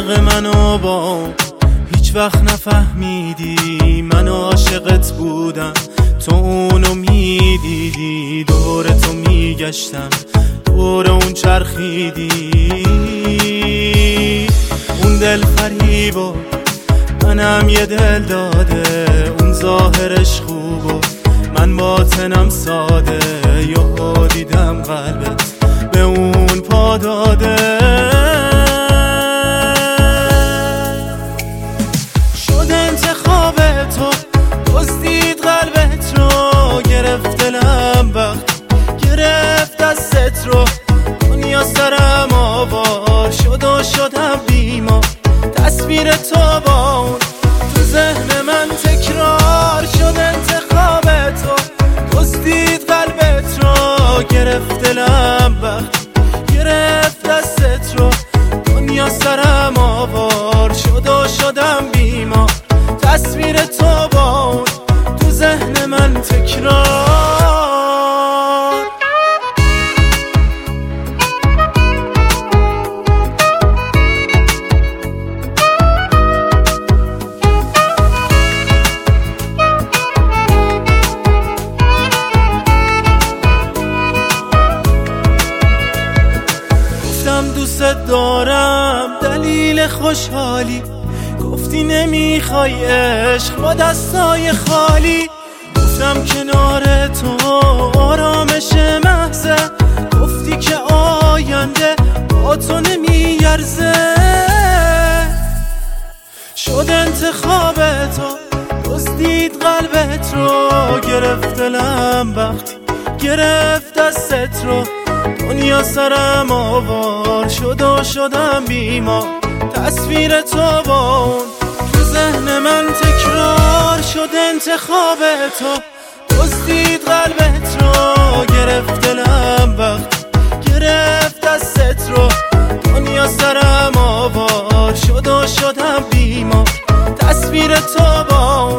عاشق منو با هیچ وقت نفهمیدی من عاشقت بودم، تو اونو میدیدی، دور تو میگشتم، دور اون چرخیدی. اون دل فریبا منم یه دل داده، اون ظاهرش خوب و من باطنم ساده، یهو دیدم قلبت به اون پا داده. شد انتخاب تو، دزدید قلبت رو، گرفت دلم وقت، گرفت دستت رو، دنیا سرم آوار شد و شدم بیمار. تصویر تو با اون تو ذهن من تکرار شد. انتخاب تو، دزدید قلبت رو، گرفت دلم وقت، گرفت دستت رو، دنیا سرم آوار شد و شدم بیمار. تصویر تو با اون تو ذهن من تکرار. دوست دارم دلیل خوشحالی، گفتی نمیخوای عشق با دستای خالی. گفتم کنار تو آرامش محضه، گفتی که آینده با تو نمیارزه. شد انتخاب تو، دزدید قلبت رو، گرفت دلم وقتی، گرفت دستت رو، دنیا سرم آوار شد و شدم بیمار. تصویر تو با اون تو ذهن من تکرار شد. انتخاب تو، دزدید قلبت رو، گرفت دلم وقت، گرفت دستت رو، دنیا سرم آوار شد و شدم بیمار. تصویر تو با